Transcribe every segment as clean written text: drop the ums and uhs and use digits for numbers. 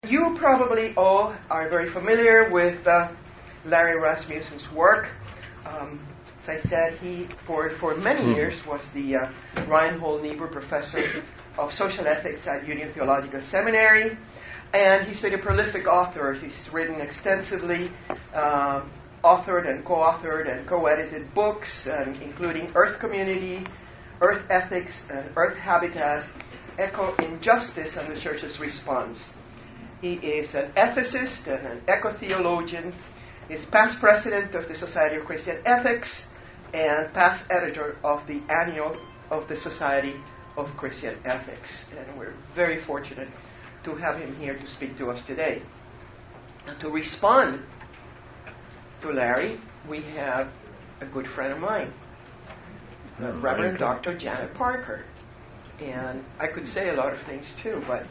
You probably all are very familiar with Larry Rasmussen's work. As I said, he, for many years, was the Reinhold Niebuhr Professor of Social Ethics at Union Theological Seminary, and he's been a prolific author. He's written extensively, authored and co-edited books, including Earth Community, Earth Ethics, and Earth Habitat, Eco Injustice and the Church's Response. He is an ethicist and an eco-theologian. He's past president of the Society of Christian Ethics and past editor of the Annual of the Society of Christian Ethics. And we're very fortunate to have him here to speak to us today. And to respond to Larry, we have a good friend of mine, Reverend Dr. Janet Parker. And I could say a lot of things too, but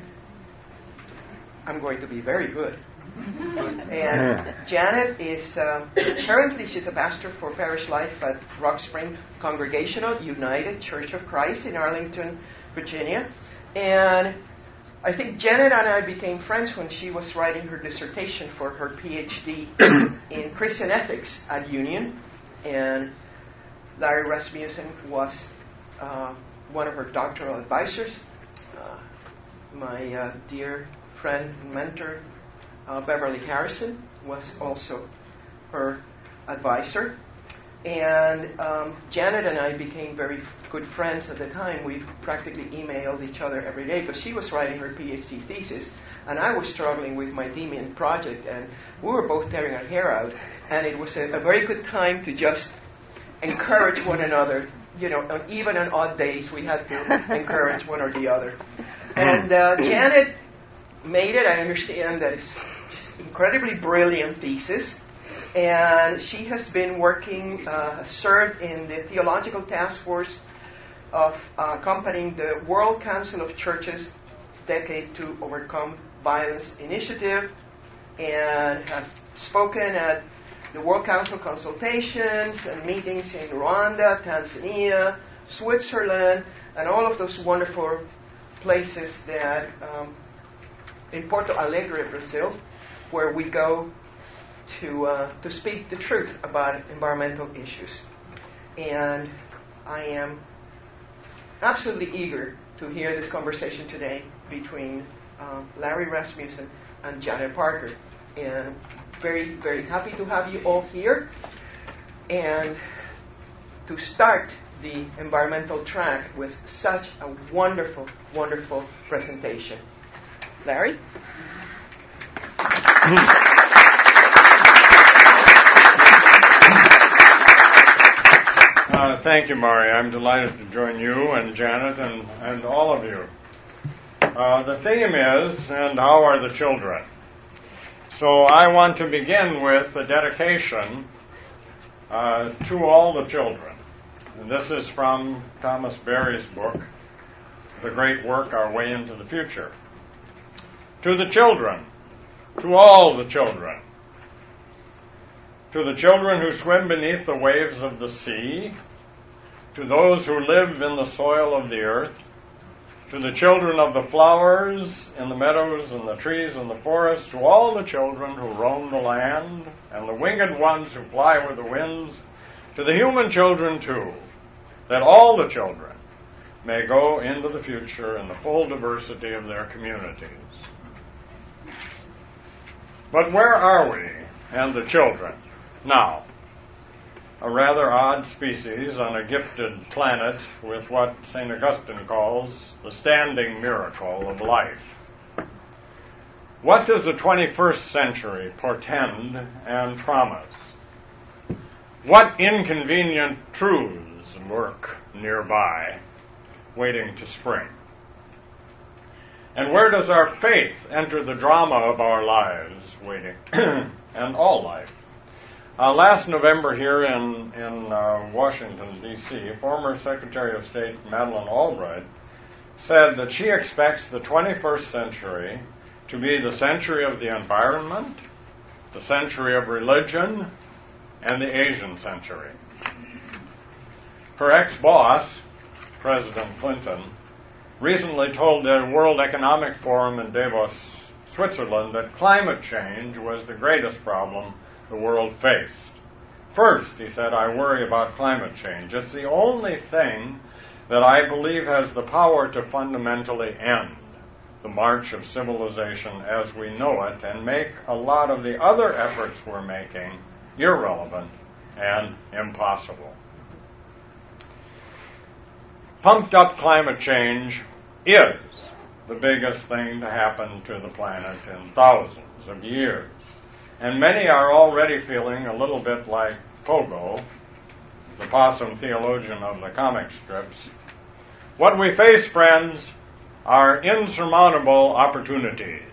I'm going to be very good. And Janet is, currently she's a pastor for parish life at Rock Spring Congregational United Church of Christ in Arlington, Virginia. And I think Janet and I became friends when she was writing her dissertation for her PhD in Christian ethics at Union. And Larry Rasmussen was one of her doctoral advisors. My dear friend and mentor, Beverly Harrison, was also her advisor. And Janet and I became very good friends at the time. We practically emailed each other every day because she was writing her PhD thesis and I was struggling with my DMIN project, and we were both tearing our hair out, and it was a very good time to just encourage one another. You know, even on odd days we had to encourage one or the other. And Janet made it. I understand that it's just incredibly brilliant thesis, and she has been working, served in the theological task force of accompanying the World Council of Churches Decade to Overcome Violence initiative, and has spoken at the World Council consultations and meetings in Rwanda, Tanzania, Switzerland, and all of those wonderful places that in Porto Alegre, Brazil, where we go to speak the truth about environmental issues. And I am absolutely eager to hear this conversation today between Larry Rasmussen and Janet Parker. And very, very happy to have you all here and to start the environmental track with such a wonderful, wonderful presentation. Larry? Thank you, Mari. I'm delighted to join you and Janet and all of you. The theme is, and how are the children? So I want to begin with a dedication to all the children. And this is from Thomas Berry's book, The Great Work, Our Way into the Future. To the children, to all the children, to the children who swim beneath the waves of the sea, to those who live in the soil of the earth, to the children of the flowers in the meadows and the trees and the forests, to all the children who roam the land, and the winged ones who fly with the winds, to the human children too, that all the children may go into the future in the full diversity of their communities. But where are we and the children now? A rather odd species on a gifted planet with what St. Augustine calls the standing miracle of life. What does the 21st century portend and promise? What inconvenient truths lurk nearby, waiting to spring? And where does our faith enter the drama of our lives, waiting, and all life? Last November here in Washington, D.C., former Secretary of State Madeleine Albright said that she expects the 21st century to be the century of the environment, the century of religion, and the Asian century. Her ex-boss, President Clinton, recently told the World Economic Forum in Davos, Switzerland that climate change was the greatest problem the world faced. First, he said, I worry about climate change. It's the only thing that I believe has the power to fundamentally end the march of civilization as we know it and make a lot of the other efforts we're making irrelevant and impossible. Pumped up climate change is the biggest thing to happen to the planet in thousands of years. And many are already feeling a little bit like Pogo, the possum theologian of the comic strips. What we face, friends, are insurmountable opportunities.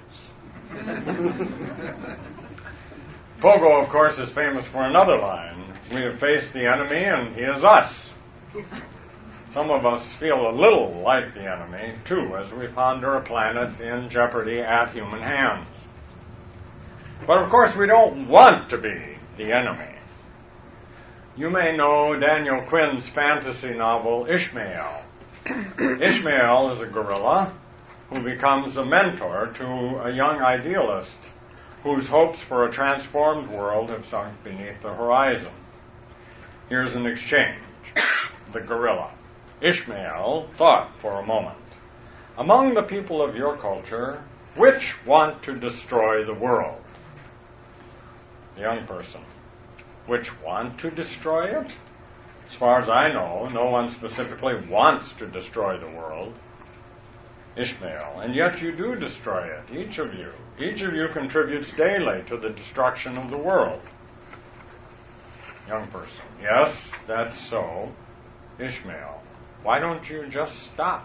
Pogo, of course, is famous for another line. We have faced the enemy and he is us. Some of us feel a little like the enemy, too, as we ponder a planet in jeopardy at human hands. But of course we don't want to be the enemy. You may know Daniel Quinn's fantasy novel, Ishmael. Ishmael is a gorilla who becomes a mentor to a young idealist whose hopes for a transformed world have sunk beneath the horizon. Here's an exchange. The gorilla. Ishmael thought for a moment. Among the people of your culture, which want to destroy the world? The young person. Which want to destroy it? As far as I know, no one specifically wants to destroy the world. Ishmael. And yet you do destroy it, each of you. Each of you contributes daily to the destruction of the world. Young person. Yes, that's so. Ishmael. Why don't you just stop?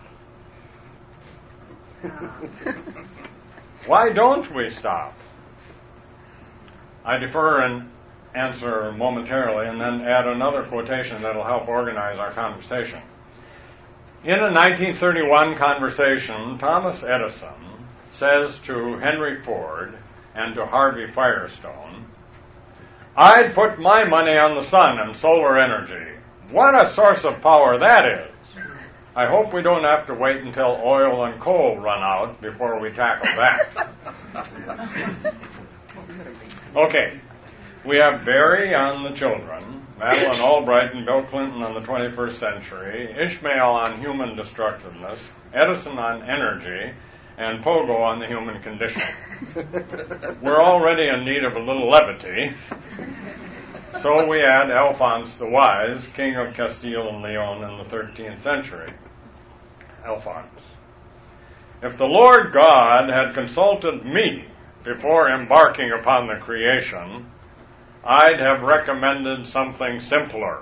Why don't we stop? I defer and answer momentarily and then add another quotation that will help organize our conversation. In a 1931 conversation, Thomas Edison says to Henry Ford and to Harvey Firestone, I'd put my money on the sun and solar energy. What a source of power that is. I hope we don't have to wait until oil and coal run out before we tackle that. Okay. We have Barry on the children, Madeleine Albright and Bill Clinton on the 21st century, Ishmael on human destructiveness, Edison on energy, and Pogo on the human condition. We're already in need of a little levity, so we add Alphonse the Wise, king of Castile and Leon in the 13th century. Alphonse. If the Lord God had consulted me before embarking upon the creation, I'd have recommended something simpler.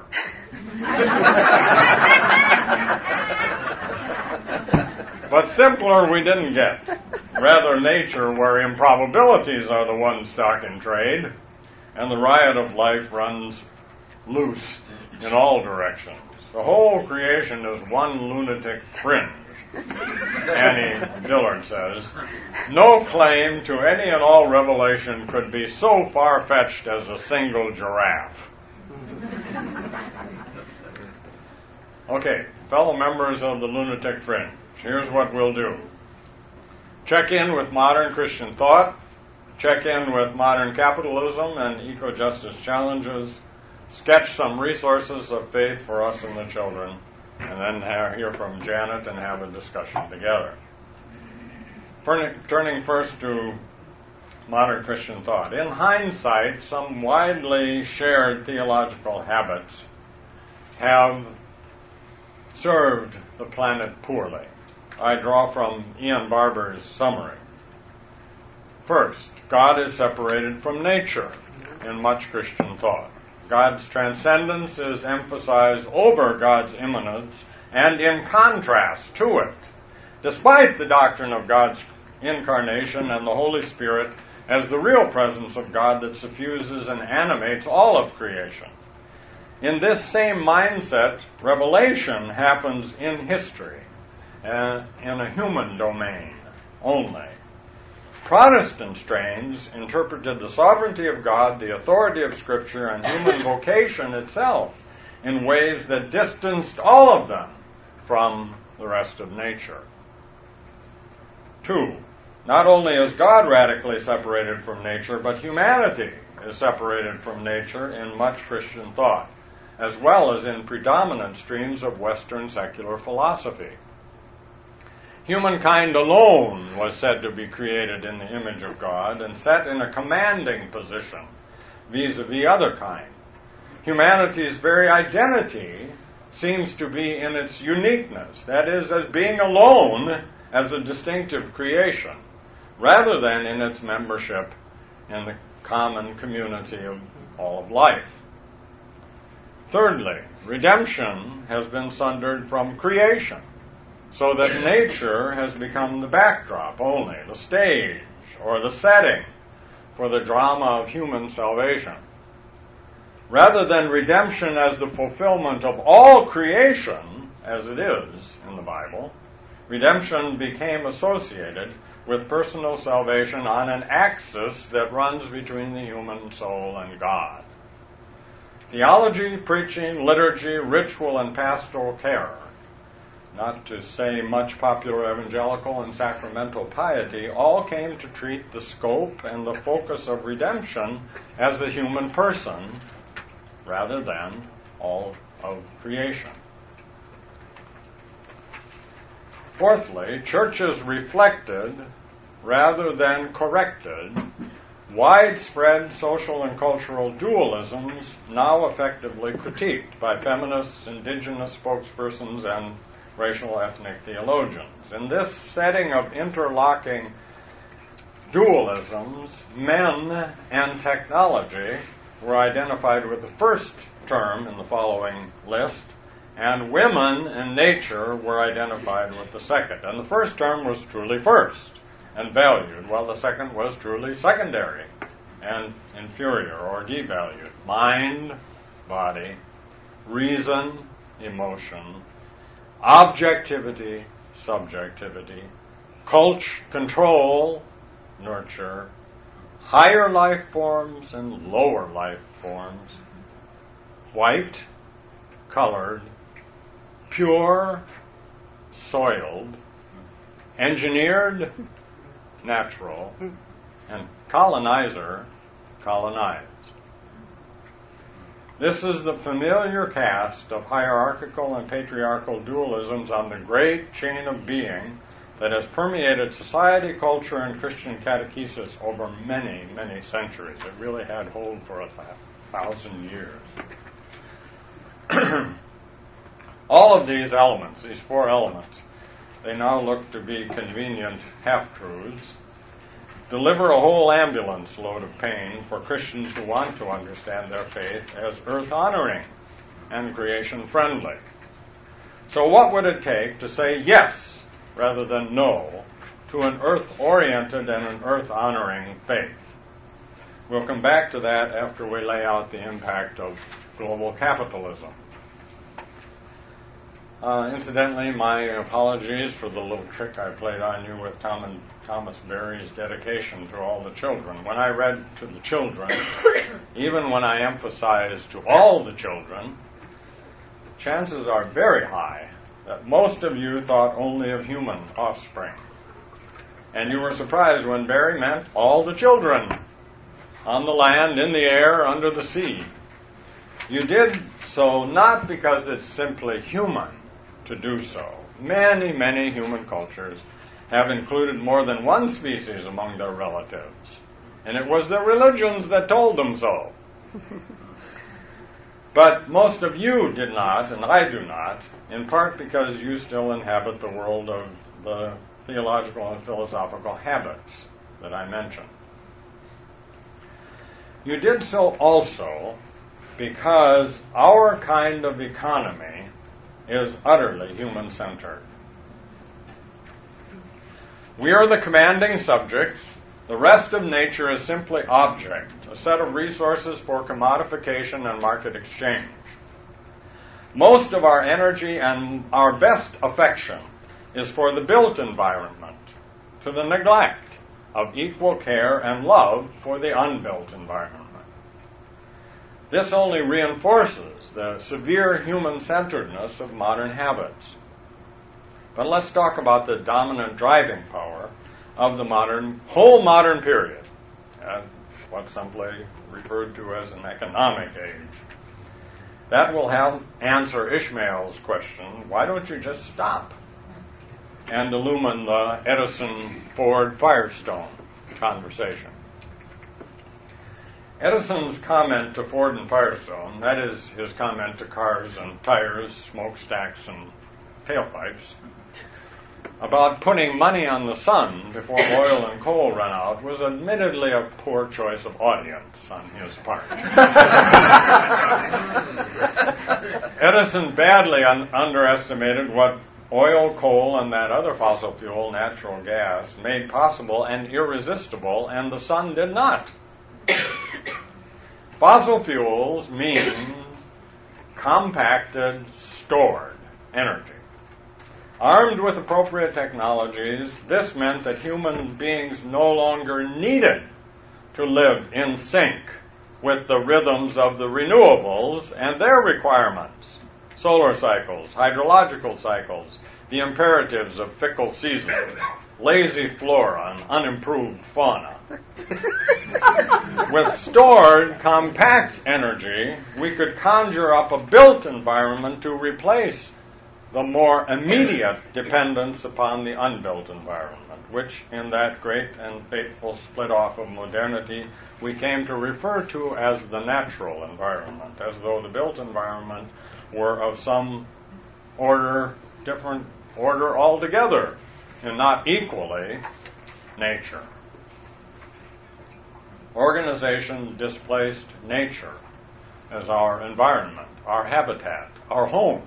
But simpler we didn't get. Rather nature, where improbabilities are the ones stock in trade, and the riot of life runs loose in all directions. The whole creation is one lunatic fringe. Annie Dillard says, no claim to any and all revelation could be so far-fetched as a single giraffe. Okay, fellow members of the lunatic fringe, here's what we'll do. Check in with modern Christian thought, check in with modern capitalism and eco-justice challenges, sketch some resources of faith for us and the children, and then hear from Janet and have a discussion together. Turning first to modern Christian thought. In hindsight, some widely shared theological habits have served the planet poorly. I draw from Ian Barber's summary. First, God is separated from nature in much Christian thought. God's transcendence is emphasized over God's immanence and in contrast to it, despite the doctrine of God's incarnation and the Holy Spirit as the real presence of God that suffuses and animates all of creation. In this same mindset, revelation happens in history, in a human domain only. Protestant strains interpreted the sovereignty of God, the authority of Scripture, and human vocation itself in ways that distanced all of them from the rest of nature. 2. Not only is God radically separated from nature, but humanity is separated from nature in much Christian thought, as well as in predominant streams of Western secular philosophy. Humankind alone was said to be created in the image of God and set in a commanding position vis-a-vis other kind. Humanity's very identity seems to be in its uniqueness, that is, as being alone as a distinctive creation, rather than in its membership in the common community of all of life. Thirdly, redemption has been sundered from creation, so that nature has become the backdrop only, the stage, or the setting for the drama of human salvation. Rather than redemption as the fulfillment of all creation, as it is in the Bible, redemption became associated with personal salvation on an axis that runs between the human soul and God. Theology, preaching, liturgy, ritual, and pastoral care, not to say much popular evangelical and sacramental piety, all came to treat the scope and the focus of redemption as the human person rather than all of creation. Fourthly, churches reflected rather than corrected widespread social and cultural dualisms now effectively critiqued by feminists, indigenous spokespersons, and racial ethnic theologians. In this setting of interlocking dualisms, men and technology were identified with the first term in the following list, and women and nature were identified with the second. And the first term was truly first and valued, while the second was truly secondary and inferior or devalued. Mind, body, reason, emotion, objectivity, subjectivity, control, nurture, higher life forms and lower life forms, white, colored, pure, soiled, engineered, natural, and colonizer, colonized. This is the familiar cast of hierarchical and patriarchal dualisms on the great chain of being that has permeated society, culture, and Christian catechesis over many, many centuries. It really had hold for 1,000 years. All of these elements, these four elements, they now look to be convenient half-truths, deliver a whole ambulance load of pain for Christians who want to understand their faith as earth-honoring and creation-friendly. So what would it take to say yes rather than no to an earth-oriented and an earth-honoring faith? We'll come back to that after we lay out the impact of global capitalism. Incidentally, my apologies for the little trick I played on you with Thomas Berry's dedication to all the children. When I read to the children, even when I emphasized to all the children, chances are very high that most of you thought only of human offspring. And you were surprised when Berry meant all the children, on the land, in the air, under the sea. You did so not because it's simply human to do so. Many, many human cultures have included more than one species among their relatives, and it was their religions that told them so. But most of you did not, and I do not, in part because you still inhabit the world of the theological and philosophical habits that I mentioned. You did so also because our kind of economy is utterly human-centered. We are the commanding subjects. The rest of nature is simply object, a set of resources for commodification and market exchange. Most of our energy and our best affection is for the built environment, to the neglect of equal care and love for the unbuilt environment. This only reinforces the severe human-centeredness of modern habits. But let's talk about the dominant driving power of the whole modern period, what's simply referred to as an economic age. That will help answer Ishmael's question, why don't you just stop and illumine the Edison-Ford-Firestone conversation? Edison's comment to Ford and Firestone, that is his comment to cars and tires, smokestacks and tailpipes, about putting money on the sun before oil and coal run out, was admittedly a poor choice of audience on his part. Edison badly underestimated what oil, coal, and that other fossil fuel, natural gas, made possible and irresistible, and the sun did not. Fossil fuels mean compacted, stored energy. Armed with appropriate technologies, this meant that human beings no longer needed to live in sync with the rhythms of the renewables and their requirements, solar cycles, hydrological cycles, the imperatives of fickle seasons, lazy flora, and unimproved fauna. With stored, compact energy, we could conjure up a built environment to replace the more immediate dependence upon the unbuilt environment, which in that great and fateful split-off of modernity we came to refer to as the natural environment, as though the built environment were of some order, different order altogether, and not equally nature. Organization displaced nature as our environment, our habitat, our home.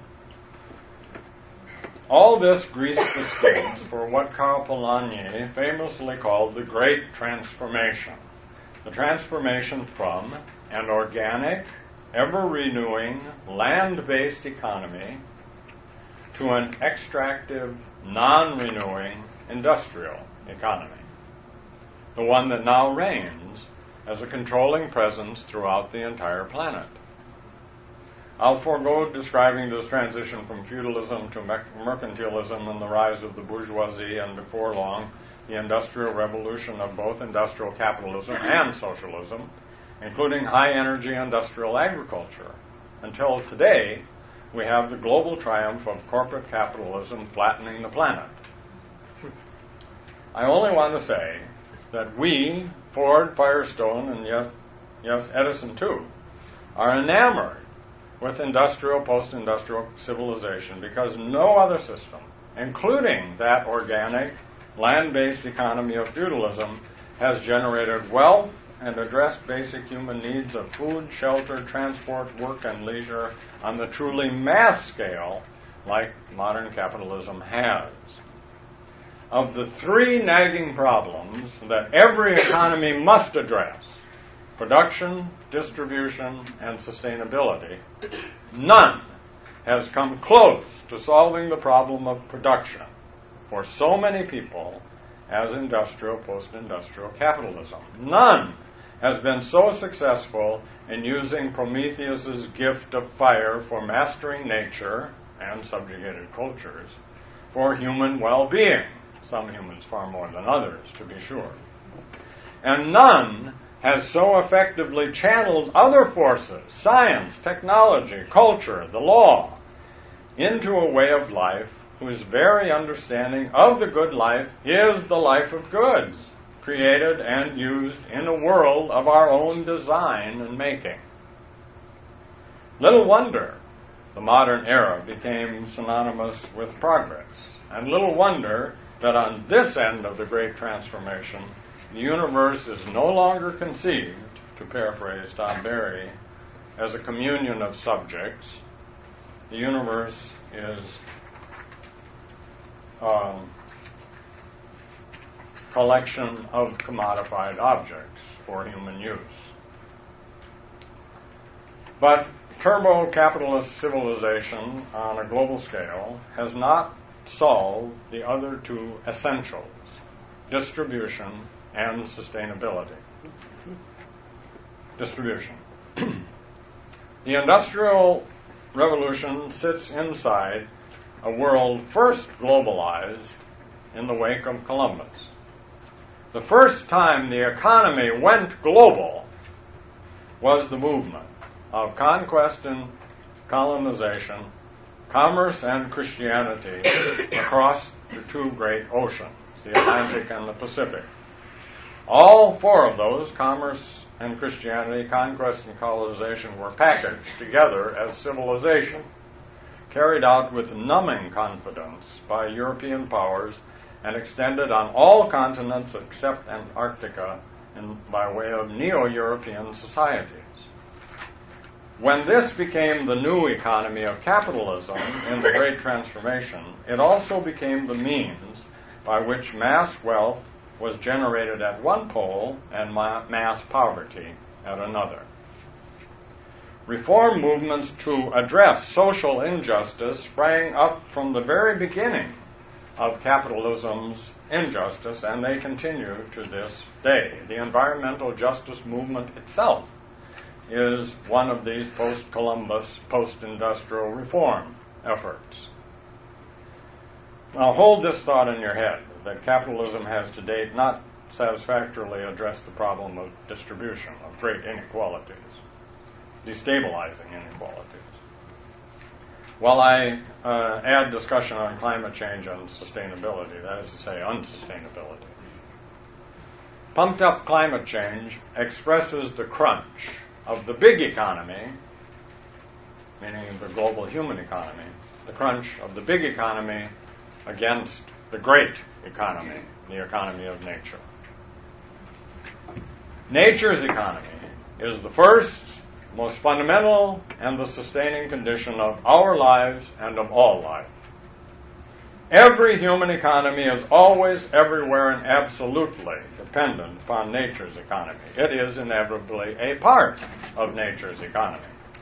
All this greased the stage for what Karl Polanyi famously called the Great Transformation. The transformation from an organic, ever-renewing, land-based economy to an extractive, non-renewing industrial economy. The one that now reigns as a controlling presence throughout the entire planet. I'll forego describing this transition from feudalism to mercantilism and the rise of the bourgeoisie, and before long, the industrial revolution of both industrial capitalism and socialism, including high-energy industrial agriculture. Until today, we have the global triumph of corporate capitalism flattening the planet. I only want to say that we, Ford, Firestone, and yes, Edison too, are enamored with industrial, post-industrial civilization because no other system, including that organic, land-based economy of feudalism, has generated wealth and addressed basic human needs of food, shelter, transport, work, and leisure on the truly mass scale like modern capitalism has. Of the three nagging problems that every economy must address, production, distribution, and sustainability, none has come close to solving the problem of production for so many people as industrial, post-industrial capitalism. None has been so successful in using Prometheus's gift of fire for mastering nature and subjugated cultures for human well-being. Some humans far more than others, to be sure. And none has so effectively channeled other forces, science, technology, culture, the law, into a way of life whose very understanding of the good life is the life of goods, created and used in a world of our own design and making. Little wonder the modern era became synonymous with progress, and little wonder that on this end of the great transformation, the universe is no longer conceived, to paraphrase Tom Berry, as a communion of subjects. The universe is a collection of commodified objects for human use. But turbo-capitalist civilization on a global scale has not solved the other two essentials, distribution and sustainability. Distribution. The Industrial Revolution sits inside a world first globalized in the wake of Columbus. The first time the economy went global was the movement of conquest and colonization, commerce and Christianity across the two great oceans, the Atlantic and the Pacific. All four of those, commerce and Christianity, conquest and colonization, were packaged together as civilization, carried out with numbing confidence by European powers and extended on all continents except Antarctica by way of Neo-European societies. When this became the new economy of capitalism in the Great Transformation, it also became the means by which mass wealth was generated at one pole and mass poverty at another. Reform movements to address social injustice sprang up from the very beginning of capitalism's injustice, and they continue to this day. The environmental justice movement itself is one of these post-Columbus, post-industrial reform efforts. Now hold this thought in your head, that capitalism has to date not satisfactorily addressed the problem of distribution, of great inequalities, destabilizing inequalities. While I add discussion on climate change and sustainability, that is to say, unsustainability. Pumped up climate change expresses the crunch of the big economy, meaning the global human economy, the crunch of the big economy against the great economy, the economy of nature. Nature's economy is the first, most fundamental, and the sustaining condition of our lives and of all life. Every human economy is always, everywhere, and absolutely dependent upon nature's economy. It is inevitably a part of nature's economy.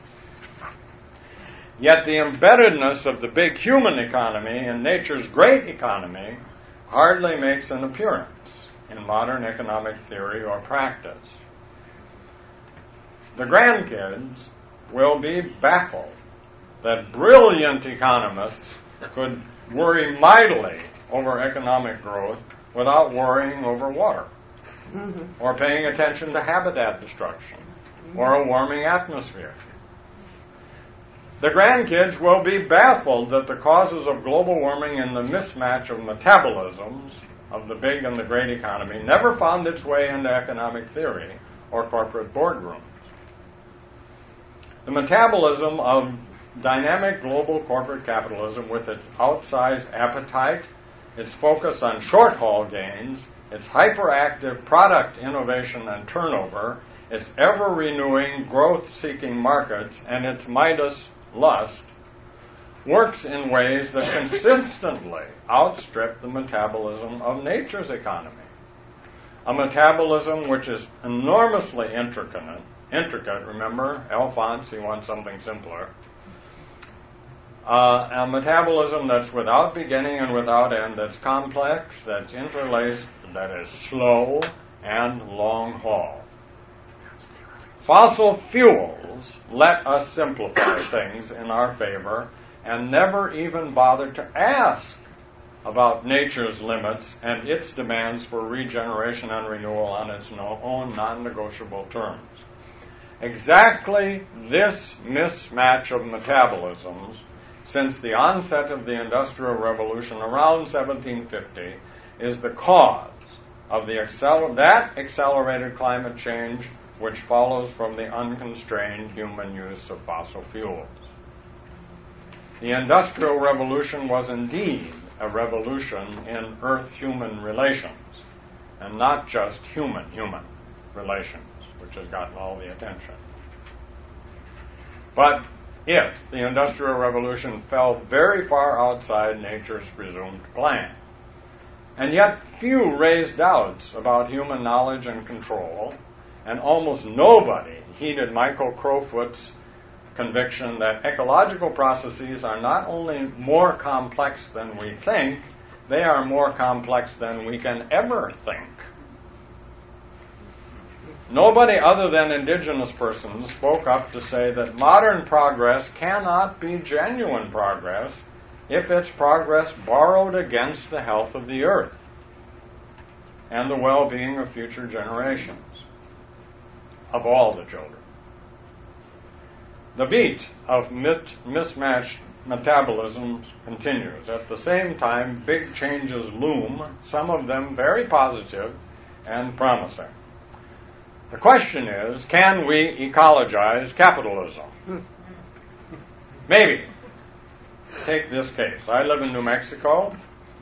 Yet the embeddedness of the big human economy in nature's great economy hardly makes an appearance in modern economic theory or practice. The grandkids will be baffled that brilliant economists could worry mightily over economic growth without worrying over water, or paying attention to habitat destruction, or a warming atmosphere. The grandkids will be baffled that the causes of global warming and the mismatch of metabolisms of the big and the great economy never found its way into economic theory or corporate boardrooms. The metabolism of dynamic global corporate capitalism, with its outsized appetite, its focus on short-haul gains, its hyperactive product innovation and turnover, its ever-renewing growth-seeking markets, and its Midas lust, works in ways that consistently outstrip the metabolism of nature's economy. A metabolism which is enormously intricate, remember, Alphonse, he wants something simpler. A metabolism that's without beginning and without end, that's complex, that's interlaced, that is slow and long haul. Fossil fuels let us simplify things in our favor and never even bother to ask about nature's limits and its demands for regeneration and renewal on its own non-negotiable terms. Exactly this mismatch of metabolisms since the onset of the Industrial Revolution around 1750 is the cause of that accelerated climate change which follows from the unconstrained human use of fossil fuels. The Industrial Revolution was indeed a revolution in Earth-human relations, and not just human-human relations, which has gotten all the attention. But the Industrial Revolution, fell very far outside nature's presumed plan. And yet few raised doubts about human knowledge and control, and almost nobody heeded Michael Crowfoot's conviction that ecological processes are not only more complex than we think, they are more complex than we can ever think. Nobody other than indigenous persons spoke up to say that modern progress cannot be genuine progress if it's progress borrowed against the health of the earth. and the well-being of future generations, of all the children. The beat of mismatched metabolism continues. At the same time, big changes loom, some of them very positive and promising. The question is, can we ecologize capitalism? Maybe. Take this case. I live in New Mexico.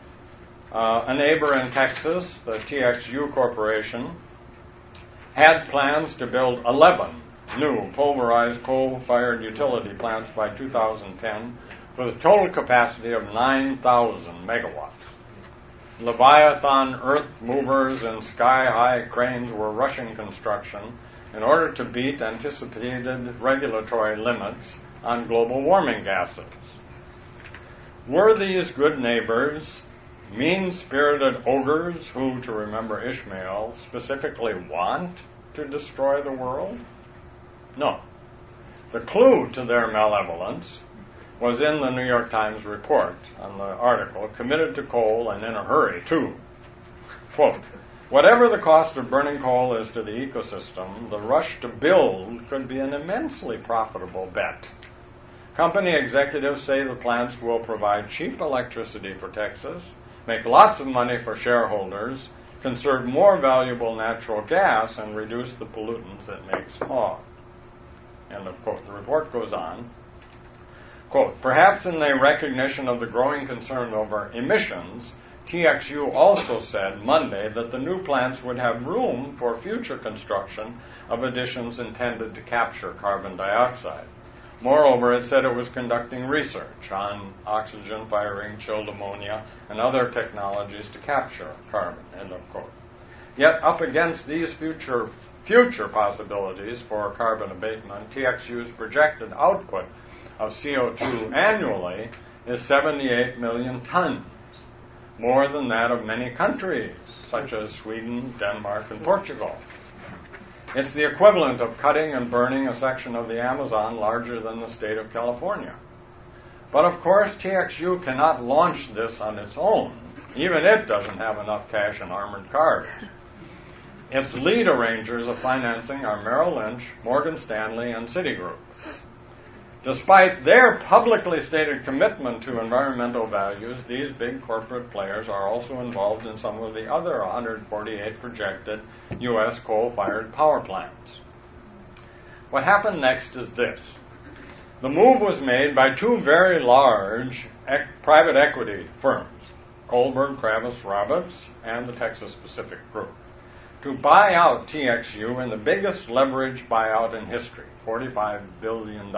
A neighbor in Texas, the TXU Corporation, had plans to build 11 new pulverized coal-fired utility plants by 2010 with a total capacity of 9,000 megawatts. Leviathan earth movers and sky-high cranes were rushing construction in order to beat anticipated regulatory limits on global warming gases. Were these good neighbors mean-spirited ogres who, to remember Ishmael, specifically want to destroy the world? No. The clue to their malevolence was in the New York Times report on the article, Committed to Coal and in a Hurry, too. Quote, whatever the cost of burning coal is to the ecosystem, the rush to build could be an immensely profitable bet. Company executives say the plants will provide cheap electricity for Texas, make lots of money for shareholders, conserve more valuable natural gas, and reduce the pollutants that make smog. End of quote. The report goes on. Quote, perhaps in the recognition of the growing concern over emissions, TXU also said Monday that the new plants would have room for future construction of additions intended to capture carbon dioxide. Moreover, it said it was conducting research on oxygen-firing chilled ammonia and other technologies to capture carbon, end of quote. Yet, up against these future possibilities for carbon abatement, TXU's projected output of CO2 annually is 78 million tons, more than that of many countries, such as Sweden, Denmark, and Portugal. It's the equivalent of cutting and burning a section of the Amazon larger than the state of California. But of course, TXU cannot launch this on its own. Even it doesn't have enough cash and armored cars. Its lead arrangers of financing are Merrill Lynch, Morgan Stanley, and Citigroup. Despite their publicly stated commitment to environmental values, these big corporate players are also involved in some of the other 148 projected U.S. coal-fired power plants. What happened next is this. The move was made by two very large private equity firms, Kohlberg Kravis Roberts and the Texas Pacific Group, to buy out TXU in the biggest leveraged buyout in history, $45 billion.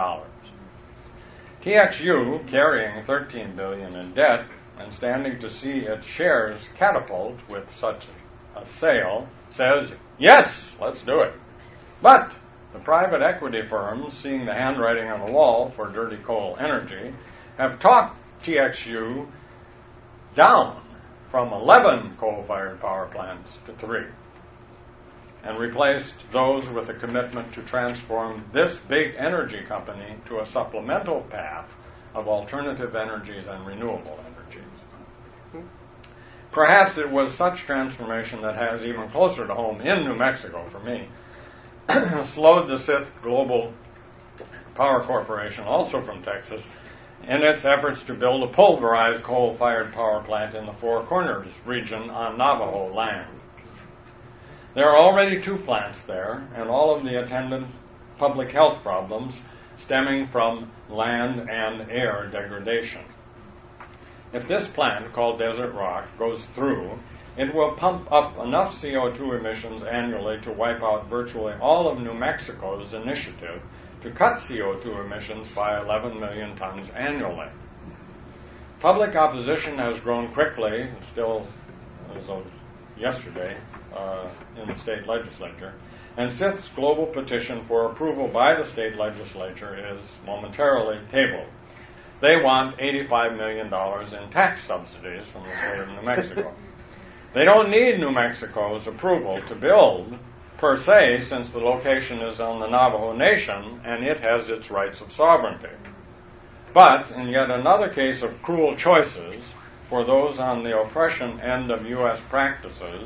TXU, carrying $13 billion in debt and standing to see its shares catapult with such a sale, says, yes, let's do it. But the private equity firms, seeing the handwriting on the wall for dirty coal energy, have talked TXU down from 11 coal-fired power plants to 3, and replaced those with a commitment to transform this big energy company to a supplemental path of alternative energies and renewable energies. Perhaps it was such transformation that has, even closer to home in New Mexico for me, slowed the Sith Global Power Corporation, also from Texas, in its efforts to build a pulverized coal-fired power plant in the Four Corners region on Navajo land. There are already 2 plants there, and all of the attendant public health problems stemming from land and air degradation. If this plant, called Desert Rock, goes through, it will pump up enough CO2 emissions annually to wipe out virtually all of New Mexico's initiative to cut CO2 emissions by 11 million tons annually. Public opposition has grown quickly, still as of yesterday, in the state legislature, and Sith's global petition for approval by the state legislature is momentarily tabled. They want $85 million in tax subsidies from the state of New Mexico. They don't need New Mexico's approval to build, per se, since the location is on the Navajo Nation and it has its rights of sovereignty. But, in yet another case of cruel choices, for those on the oppression end of U.S. practices,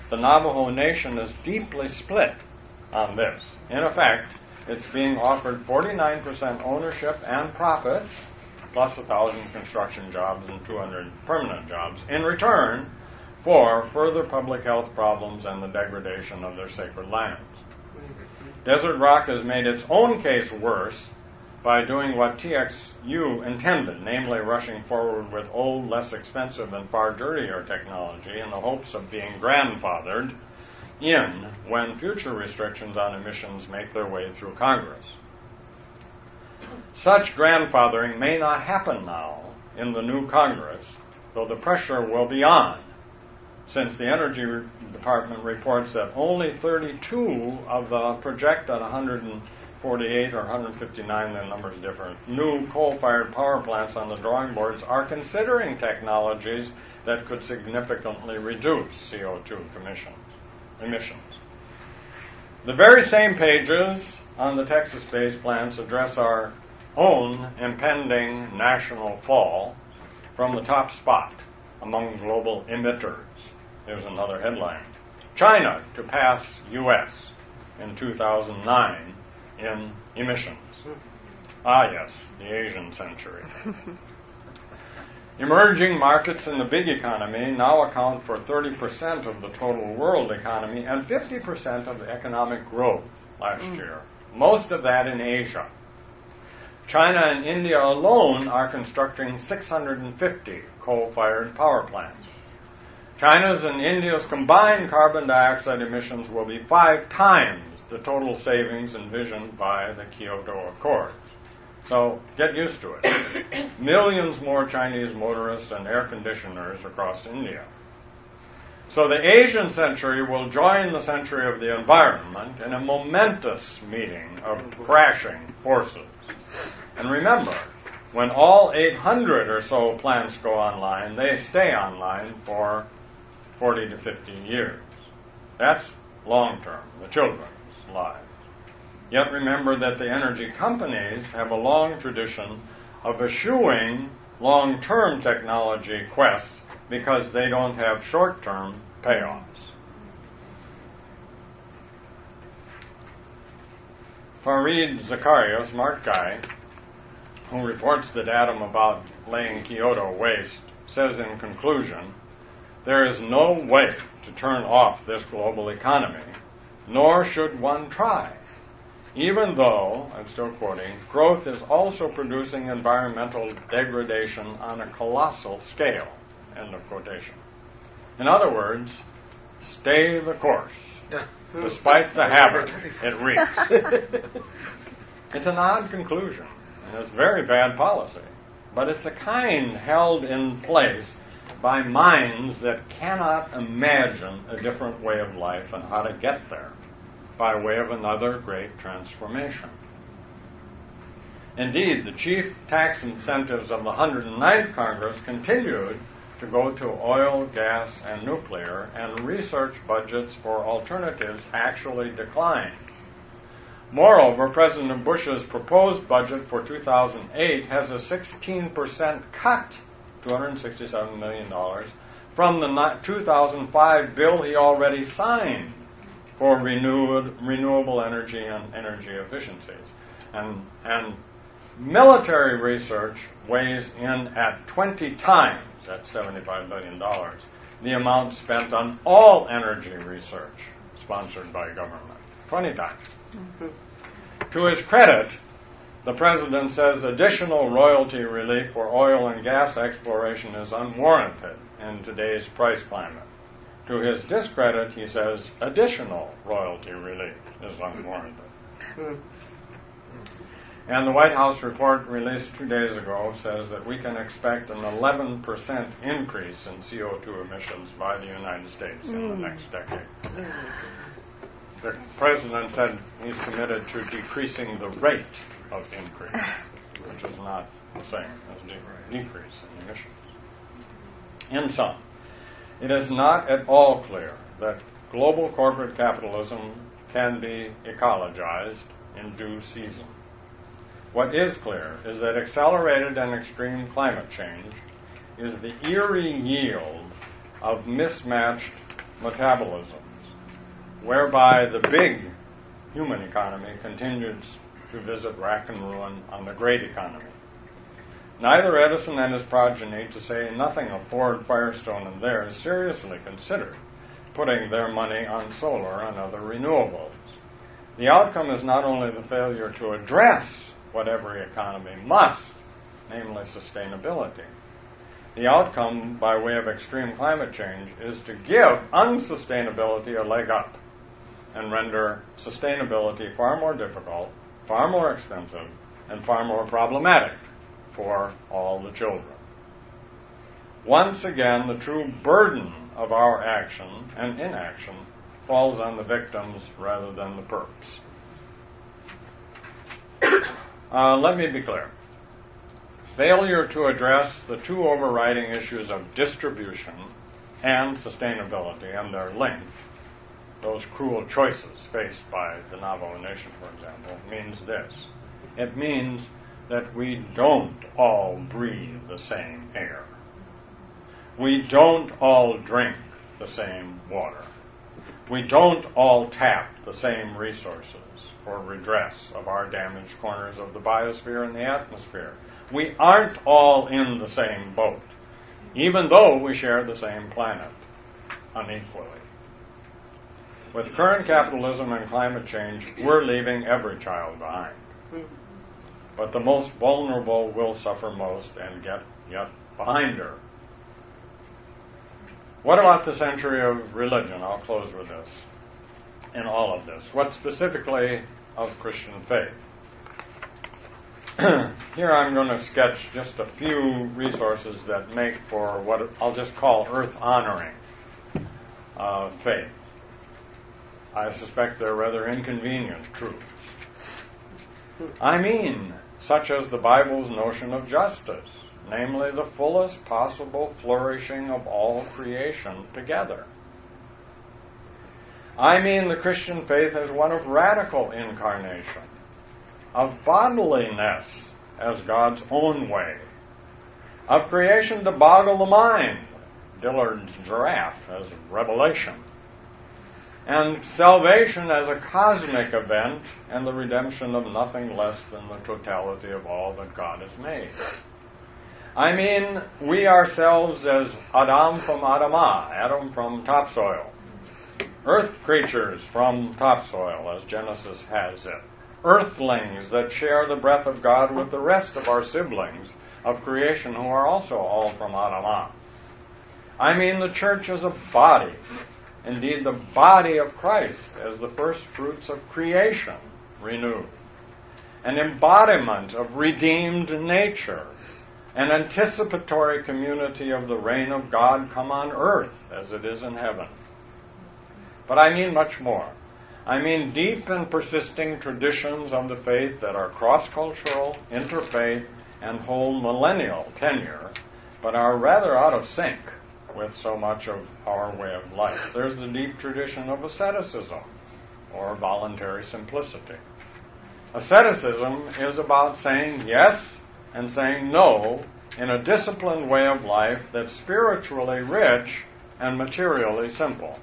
the Navajo Nation is deeply split on this. In effect, it's being offered 49% ownership and profits, plus 1,000 construction jobs and 200 permanent jobs, in return for further public health problems and the degradation of their sacred lands. Desert Rock has made its own case worse by doing what TXU intended, namely rushing forward with old, less expensive, and far dirtier technology in the hopes of being grandfathered in when future restrictions on emissions make their way through Congress. Such grandfathering may not happen now in the new Congress, though the pressure will be on, since the Energy Department reports that only 32 of the projected 148 or 159, the number's different, new coal-fired power plants on the drawing boards are considering technologies that could significantly reduce CO2 emissions. The very same pages on the Texas-based plants address our own impending national fall from the top spot among global emitters. Here's another headline. China to pass U.S. in 2009 in emissions. Ah, yes, the Asian century. Emerging markets in the big economy now account for 30% of the total world economy and 50% of the economic growth last year. Most of that in Asia. China and India alone are constructing 650 coal-fired power plants. China's and India's combined carbon dioxide emissions will be 5 times the total savings envisioned by the Kyoto Accords. So get used to it. Millions more Chinese motorists and air conditioners across India. So the Asian century will join the century of the environment in a momentous meeting of crashing forces. And remember, when all 800 or so plants go online, they stay online for 40 to 50 years. That's long-term, the children's lives. Yet remember that the energy companies have a long tradition of eschewing long-term technology quests because they don't have short-term payoffs. Fareed Zakaria, smart guy, who reports the data about laying Kyoto waste, says in conclusion, there is no way to turn off this global economy, nor should one try, even though, I'm still quoting, growth is also producing environmental degradation on a colossal scale, end of quotation. In other words, stay the course, despite the havoc it wreaks. It's an odd conclusion, and it's very bad policy, but it's the kind held in place by minds that cannot imagine a different way of life and how to get there by way of another great transformation. Indeed, the chief tax incentives of the 109th Congress continued to go to oil, gas, and nuclear, and research budgets for alternatives actually declined. Moreover, President Bush's proposed budget for 2008 has a 16% cut, $267 million, from the 2005 bill he already signed for renewable energy and energy efficiencies. And military research weighs in at 20 times, that's $75 billion, the amount spent on all energy research sponsored by government. 20 times. Mm-hmm. To his credit, the president says additional royalty relief for oil and gas exploration is unwarranted in today's price climate. To his discredit, he says additional royalty relief is unwarranted. And the White House report released 2 days ago says that we can expect an 11% increase in CO2 emissions by the United States in the next decade. The president said he's committed to decreasing the rate of increase, which is not the same as decrease in emissions. In sum, it is not at all clear that global corporate capitalism can be ecologized in due season. What is clear is that accelerated and extreme climate change is the eerie yield of mismatched metabolisms, whereby the big human economy continues to visit rack and ruin on the great economy. Neither Edison and his progeny, to say nothing of Ford, Firestone, and theirs, seriously considered putting their money on solar and other renewables. The outcome is not only the failure to address what every economy must, namely sustainability. The outcome, by way of extreme climate change, is to give unsustainability a leg up and render sustainability far more difficult, far more expensive, and far more problematic for all the children. Once again, the true burden of our action and inaction falls on the victims rather than the perps. Let me be clear. Failure to address the two overriding issues of distribution and sustainability and their link, those cruel choices faced by the Navajo Nation, for example, means this. It means that we don't all breathe the same air. We don't all drink the same water. We don't all tap the same resources for redress of our damaged corners of the biosphere and the atmosphere. We aren't all in the same boat, even though we share the same planet unequally. With current capitalism and climate change, we're leaving every child behind. But the most vulnerable will suffer most and get yet behind her. What about the century of religion? I'll close with this. In all of this, what specifically of Christian faith? Here I'm going to sketch just a few resources that make for what I'll just call earth-honoring faith. I suspect they're rather inconvenient truths. I mean, such as the Bible's notion of justice, namely the fullest possible flourishing of all creation together. I mean the Christian faith as one of radical incarnation, of bodiliness as God's own way, of creation to boggle the mind, Dillard's giraffe as revelation, and salvation as a cosmic event and the redemption of nothing less than the totality of all that God has made. I mean, we ourselves as Adam from Adamah, Adam from topsoil, earth creatures from topsoil, as Genesis has it, earthlings that share the breath of God with the rest of our siblings of creation who are also all from Adamah. I mean the church as a body, indeed the body of Christ as the first fruits of creation renewed, an embodiment of redeemed nature, an anticipatory community of the reign of God come on earth as it is in heaven. But I mean much more. I mean deep and persisting traditions of the faith that are cross-cultural, interfaith, and hold millennial tenure, but are rather out of sync with so much of our way of life. There's the deep tradition of asceticism, or voluntary simplicity. Asceticism is about saying yes and saying no in a disciplined way of life that's spiritually rich and materially simple.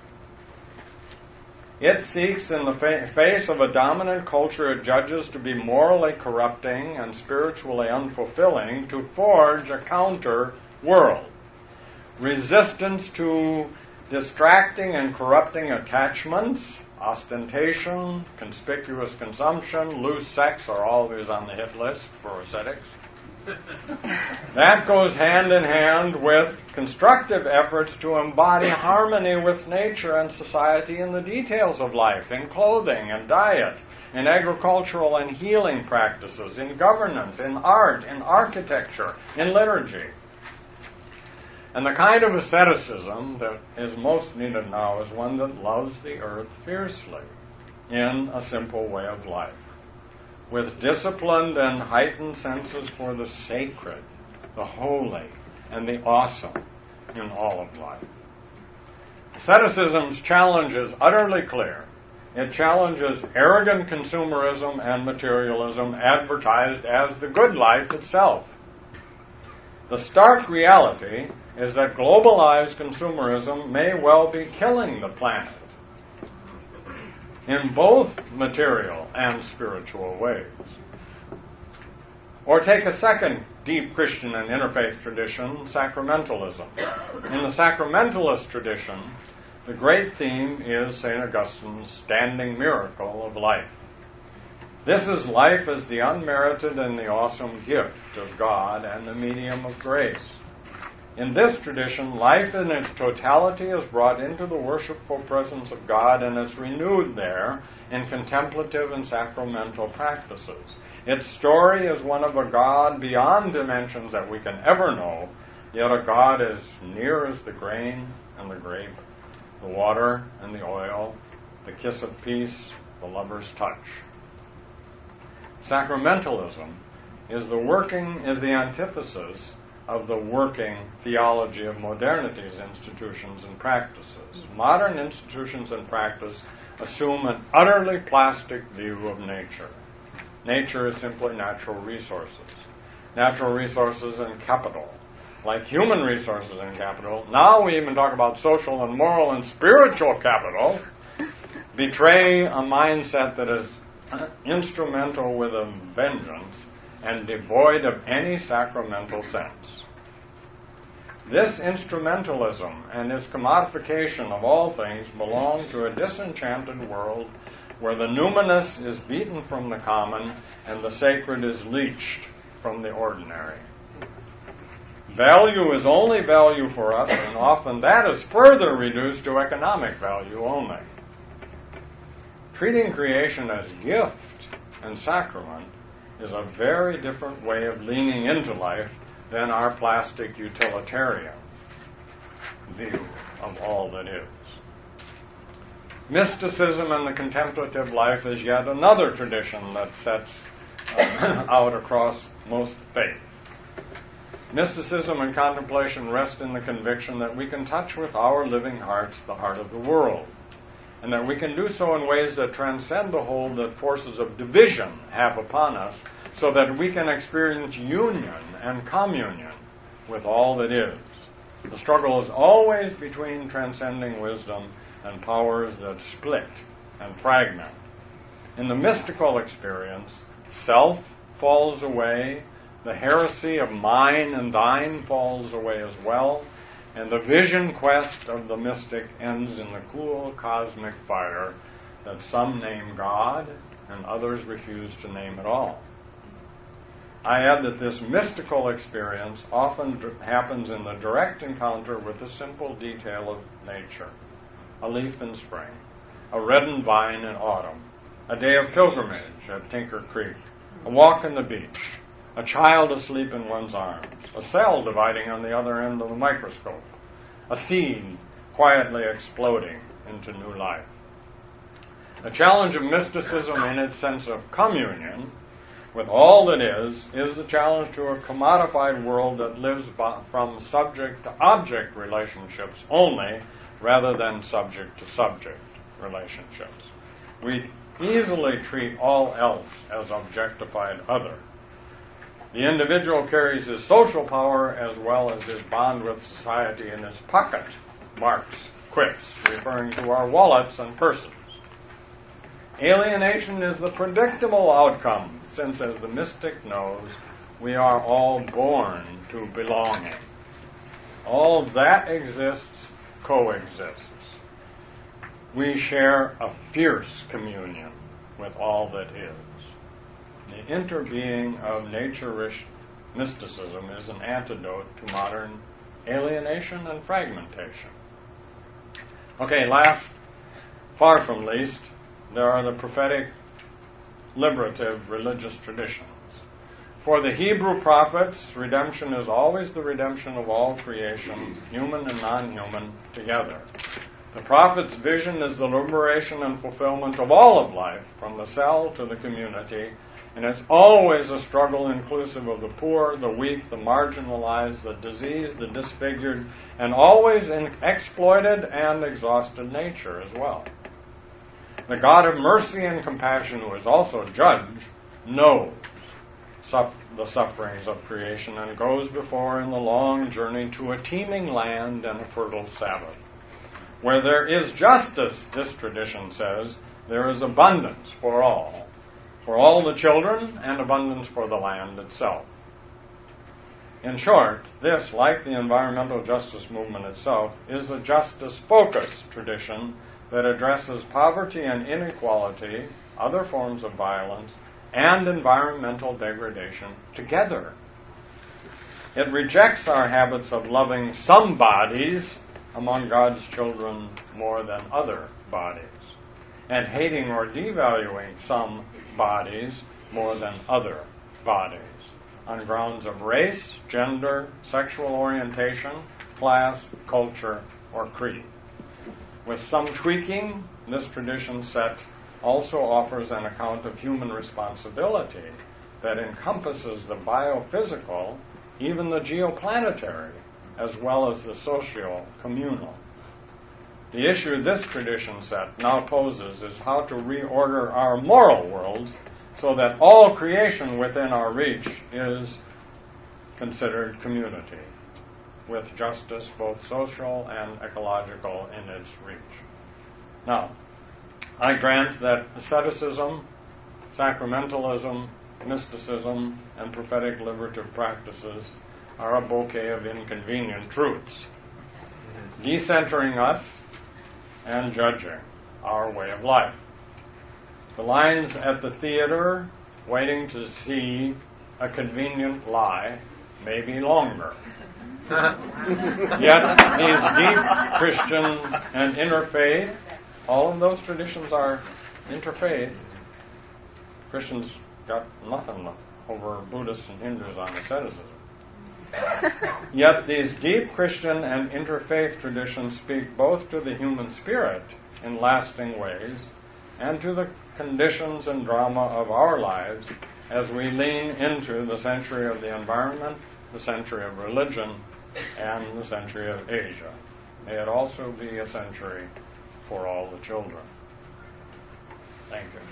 It seeks, in the face of a dominant culture it judges to be morally corrupting and spiritually unfulfilling, to forge a counter world. Resistance to distracting and corrupting attachments, ostentation, conspicuous consumption, loose sex are always on the hit list for ascetics. That goes hand in hand with constructive efforts to embody harmony with nature and society in the details of life, in clothing and diet, in agricultural and healing practices, in governance, in art, in architecture, in liturgy. And the kind of asceticism that is most needed now is one that loves the earth fiercely in a simple way of life, with disciplined and heightened senses for the sacred, the holy, and the awesome in all of life. Asceticism's challenge is utterly clear. It challenges arrogant consumerism and materialism advertised as the good life itself. The stark reality is that globalized consumerism may well be killing the planet in both material and spiritual ways. Or take a second deep Christian and interfaith tradition, sacramentalism. In the sacramentalist tradition, the great theme is St. Augustine's standing miracle of life. This is life as the unmerited and the awesome gift of God and the medium of grace. In this tradition, life in its totality is brought into the worshipful presence of God and is renewed there in contemplative and sacramental practices. Its story is one of a God beyond dimensions that we can ever know, yet a God as near as the grain and the grape, the water and the oil, the kiss of peace, the lover's touch. Sacramentalism is the antithesis of the working theology of modernity's institutions and practices. Modern institutions and practice assume an utterly plastic view of nature. Nature is simply natural resources. Natural resources and capital. Like human resources and capital, now we even talk about social and moral and spiritual capital, betray a mindset that is instrumental with a vengeance and devoid of any sacramental sense. This instrumentalism and its commodification of all things belong to a disenchanted world where the numinous is beaten from the common and the sacred is leached from the ordinary. Value is only value for us, and often that is further reduced to economic value only. Treating creation as gift and sacrament is a very different way of leaning into life than our plastic utilitarian view of all that is. Mysticism and the contemplative life is yet another tradition that sets out across most faith. Mysticism and contemplation rest in the conviction that we can touch with our living hearts the heart of the world, and that we can do so in ways that transcend the hold that forces of division have upon us, so that we can experience union and communion with all that is. The struggle is always between transcending wisdom and powers that split and fragment. In the mystical experience, self falls away, the heresy of mine and thine falls away as well, and the vision quest of the mystic ends in the cool cosmic fire that some name God and others refuse to name at all. I add that this mystical experience often happens in the direct encounter with the simple detail of nature. A leaf in spring, a reddened vine in autumn, a day of pilgrimage at Tinker Creek, a walk on the beach, a child asleep in one's arms, a cell dividing on the other end of the microscope, a seed quietly exploding into new life. The challenge of mysticism in its sense of communion with all that is the challenge to a commodified world that lives from subject to object relationships only, rather than subject to subject relationships. We easily treat all else as objectified other. The individual carries his social power as well as his bond with society in his pocket, Marx quips, referring to our wallets and purses. Alienation is the predictable outcome, since, as the mystic knows, we are all born to belonging. All that exists coexists. We share a fierce communion with all that is. The interbeing of nature-ish mysticism is an antidote to modern alienation and fragmentation. Okay, last, far from least, there are the prophetic, liberative religious traditions. For the Hebrew prophets, redemption is always the redemption of all creation, human and non-human, together. The prophet's vision is the liberation and fulfillment of all of life, from the cell to the community, and it's always a struggle inclusive of the poor, the weak, the marginalized, the diseased, the disfigured, and always in exploited and exhausted nature as well. The God of mercy and compassion, who is also judge, knows the sufferings of creation and goes before in the long journey to a teeming land and a fertile Sabbath. Where there is justice, this tradition says, there is abundance for all the children, and abundance for the land itself. In short, this, like the environmental justice movement itself, is a justice-focused tradition that addresses poverty and inequality, other forms of violence, and environmental degradation together. It rejects our habits of loving some bodies among God's children more than other bodies, and hating or devaluing some bodies more than other bodies, on grounds of race, gender, sexual orientation, class, culture, or creed. With some tweaking, this tradition set also offers an account of human responsibility that encompasses the biophysical, even the geoplanetary, as well as the socio-communal. The issue this tradition set now poses is how to reorder our moral worlds so that all creation within our reach is considered community, with justice both social and ecological in its reach. Now, I grant that asceticism, sacramentalism, mysticism, and prophetic liberative practices are a bouquet of inconvenient truths, decentering us and judging our way of life. The lines at the theater waiting to see a convenient lie may be longer. Yet these deep Christian and interfaith, all of those traditions are interfaith. Christians got nothing over Buddhists and Hindus on asceticism. Yet these deep Christian and interfaith traditions speak both to the human spirit in lasting ways and to the conditions and drama of our lives as we lean into the century of the environment, the century of religion, and the century of Asia. May it also be a century for all the children. Thank you.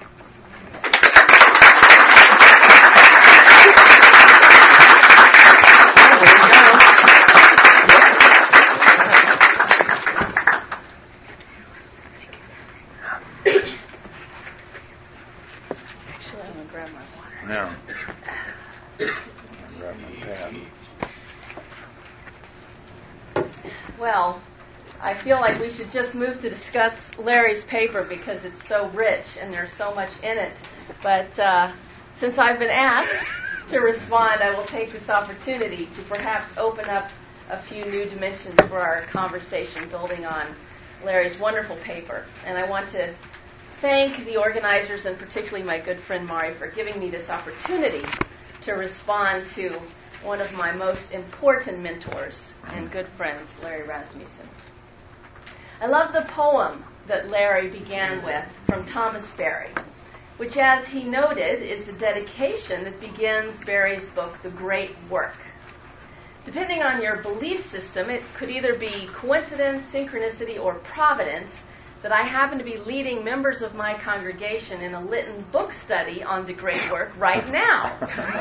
Actually, I'm going to grab my water. Yeah. I'll grab my pad. Well, I feel like we should just move to discuss Larry's paper because it's so rich and there's so much in it. But since I've been asked to respond, I will take this opportunity to perhaps open up a few new dimensions for our conversation building on Larry's wonderful paper. And I want to thank the organizers and particularly my good friend Mari for giving me this opportunity to respond to one of my most important mentors and good friends, Larry Rasmussen. I love the poem that Larry began with from Thomas Berry, which, as he noted, is the dedication that begins Berry's book, The Great Work. Depending on your belief system, it could either be coincidence, synchronicity, or providence that I happen to be leading members of my congregation in a Lytton book study on The Great Work right now.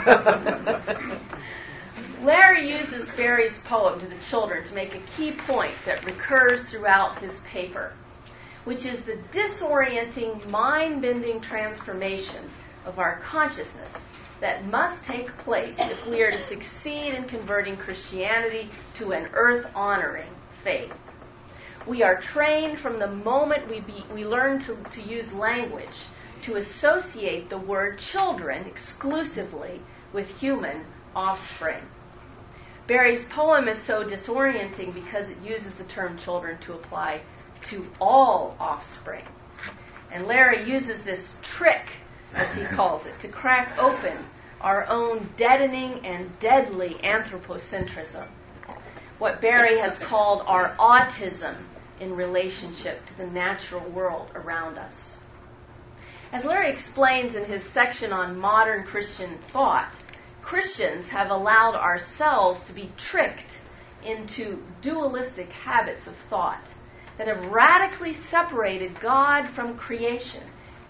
Larry uses Berry's poem to the children to make a key point that recurs throughout his paper, which is the disorienting, mind-bending transformation of our consciousness that must take place if we are to succeed in converting Christianity to an earth-honoring faith. We are trained from the moment we learn to use language to associate the word children exclusively with human offspring. Berry's poem is so disorienting because it uses the term children to apply to all offspring. And Larry uses this trick, as he calls it, to crack open our own deadening and deadly anthropocentrism, what Berry has called our autism in relationship to the natural world around us. As Larry explains in his section on modern Christian thought, Christians have allowed ourselves to be tricked into dualistic habits of thought that have radically separated God from creation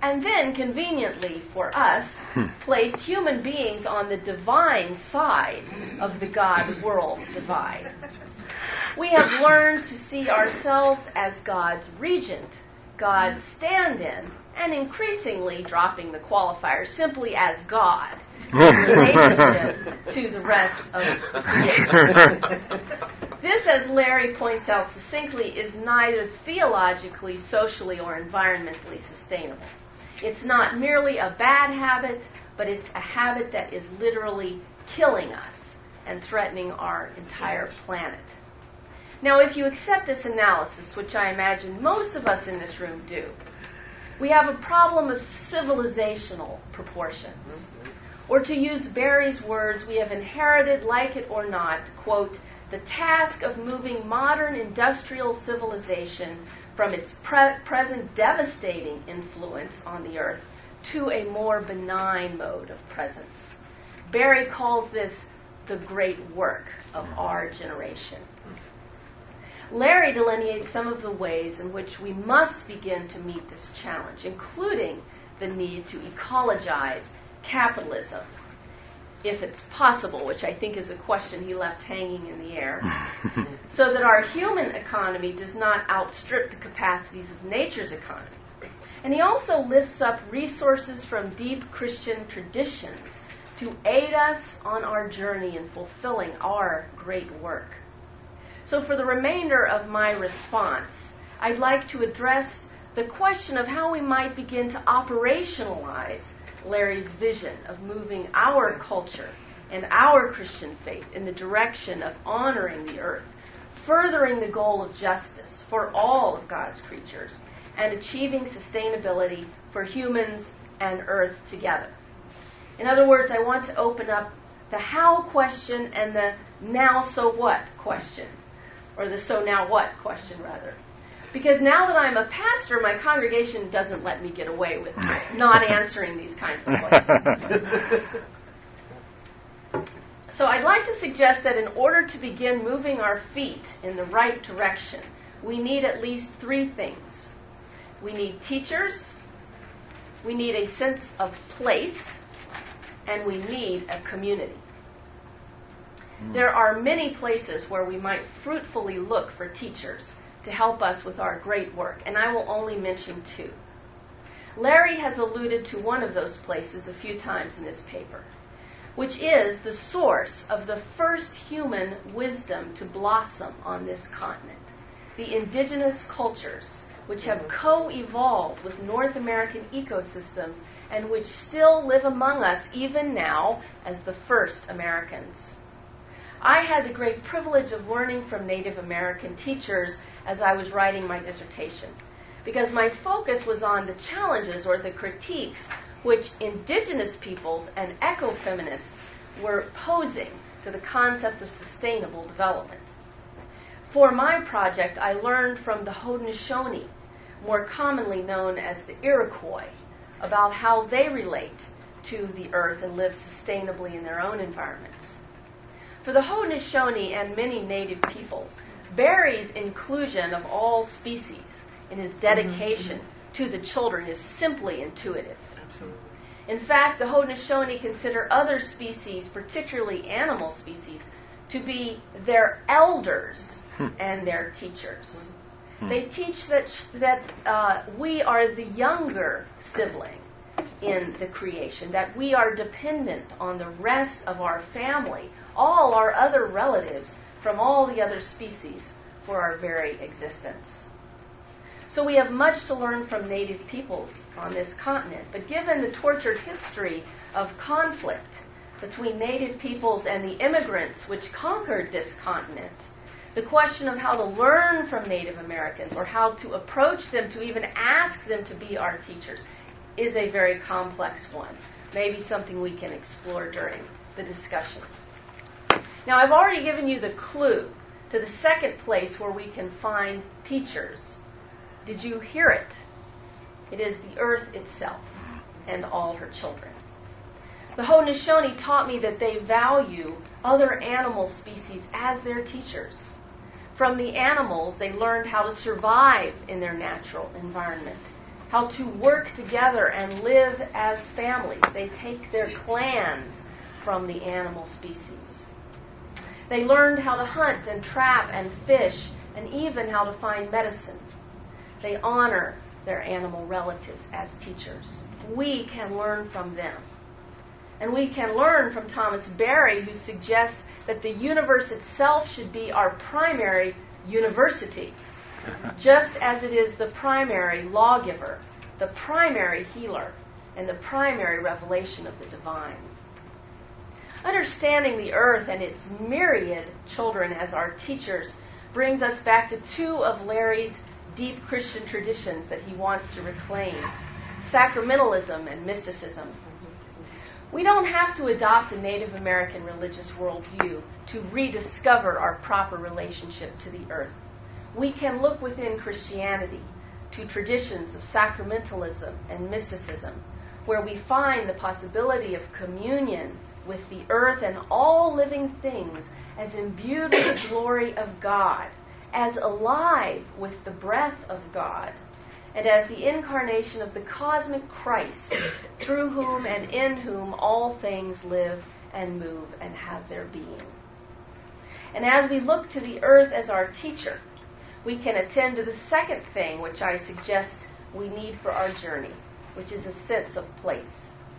and then, conveniently for us, placed human beings on the divine side of the God-world divide. We have learned to see ourselves as God's regent, God's stand-in, and increasingly, dropping the qualifier, simply as God in relationship to the rest of creation. This, as Larry points out succinctly, is neither theologically, socially, or environmentally sustainable. It's not merely a bad habit, but it's a habit that is literally killing us and threatening our entire planet. Now, if you accept this analysis, which I imagine most of us in this room do, we have a problem of civilizational proportions. Or to use Barry's words, we have inherited, like it or not, quote, the task of moving modern industrial civilization from its present devastating influence on the earth to a more benign mode of presence. Barry calls this the great work of our generation. Larry delineates some of the ways in which we must begin to meet this challenge, including the need to ecologize capitalism, if it's possible, which I think is a question he left hanging in the air, so that our human economy does not outstrip the capacities of nature's economy. And he also lifts up resources from deep Christian traditions to aid us on our journey in fulfilling our great work. So for the remainder of my response, I'd like to address the question of how we might begin to operationalize Larry's vision of moving our culture and our Christian faith in the direction of honoring the earth, furthering the goal of justice for all of God's creatures, and achieving sustainability for humans and earth together. In other words, I want to open up the how question and the now so what question, or the so now what question, rather. Because now that I'm a pastor, my congregation doesn't let me get away with not answering these kinds of questions. So I'd like to suggest that in order to begin moving our feet in the right direction, we need at least three things. We need teachers, we need a sense of place, and we need a community. There are many places where we might fruitfully look for teachers to help us with our great work, and I will only mention two. Larry has alluded to one of those places a few times in his paper, which is the source of the first human wisdom to blossom on this continent, the indigenous cultures which have co-evolved with North American ecosystems and which still live among us even now as the first Americans. I had the great privilege of learning from Native American teachers as I was writing my dissertation, because my focus was on the challenges or the critiques which indigenous peoples and ecofeminists were posing to the concept of sustainable development. For my project, I learned from the Haudenosaunee, more commonly known as the Iroquois, about how they relate to the earth and live sustainably in their own environments. For the Haudenosaunee and many native peoples, Barry's inclusion of all species in his dedication to the children is simply intuitive. Absolutely. In fact, the Haudenosaunee consider other species, particularly animal species, to be their elders and their teachers. They teach that we are the younger sibling in the creation, that we are dependent on the rest of our family, all our other relatives from all the other species for our very existence. So we have much to learn from native peoples on this continent, but given the tortured history of conflict between native peoples and the immigrants which conquered this continent, the question of how to learn from Native Americans or how to approach them, to even ask them to be our teachers, is a very complex one. Maybe something we can explore during the discussion. Now, I've already given you the clue to the second place where we can find teachers. Did you hear it? It is the earth itself and all her children. The Haudenosaunee taught me that they value other animal species as their teachers. From the animals, they learned how to survive in their natural environment. how to work together and live as families. They take their clans from the animal species. They learned how to hunt and trap and fish and even how to find medicine. They honor their animal relatives as teachers. We can learn from them. And we can learn from Thomas Berry, who suggests that the universe itself should be our primary university, just as it is the primary lawgiver, the primary healer, and the primary revelation of the divine. Understanding the earth and its myriad children as our teachers brings us back to two of Larry's deep Christian traditions that he wants to reclaim: sacramentalism and mysticism. We don't have to adopt a Native American religious worldview to rediscover our proper relationship to the earth. We can look within Christianity to traditions of sacramentalism and mysticism, where we find the possibility of communion with the earth and all living things as imbued with the glory of God, as alive with the breath of God, and as the incarnation of the cosmic Christ, through whom and in whom all things live and move and have their being. And as we look to the earth as our teacher, we can attend to the second thing which I suggest we need for our journey, which is a sense of place.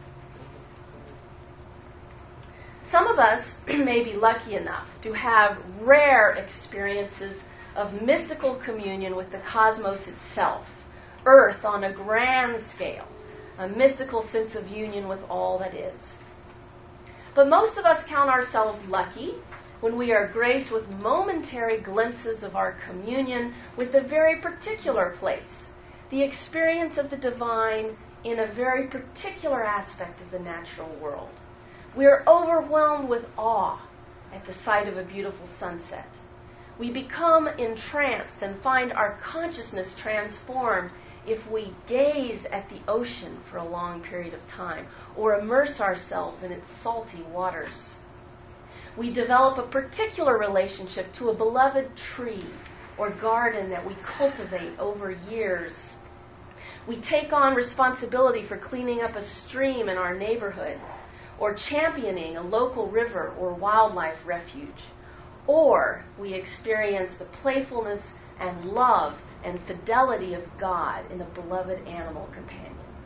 Some of us may be lucky enough to have rare experiences of mystical communion with the cosmos itself, earth on a grand scale, a mystical sense of union with all that is. But most of us count ourselves lucky when we are graced with momentary glimpses of our communion with a very particular place, the experience of the divine in a very particular aspect of the natural world. We are overwhelmed with awe at the sight of a beautiful sunset. We become entranced and find our consciousness transformed if we gaze at the ocean for a long period of time or immerse ourselves in its salty waters. We develop a particular relationship to a beloved tree or garden that we cultivate over years. We take on responsibility for cleaning up a stream in our neighborhood, or championing a local river or wildlife refuge. Or we experience the playfulness and love and fidelity of God in a beloved animal companion.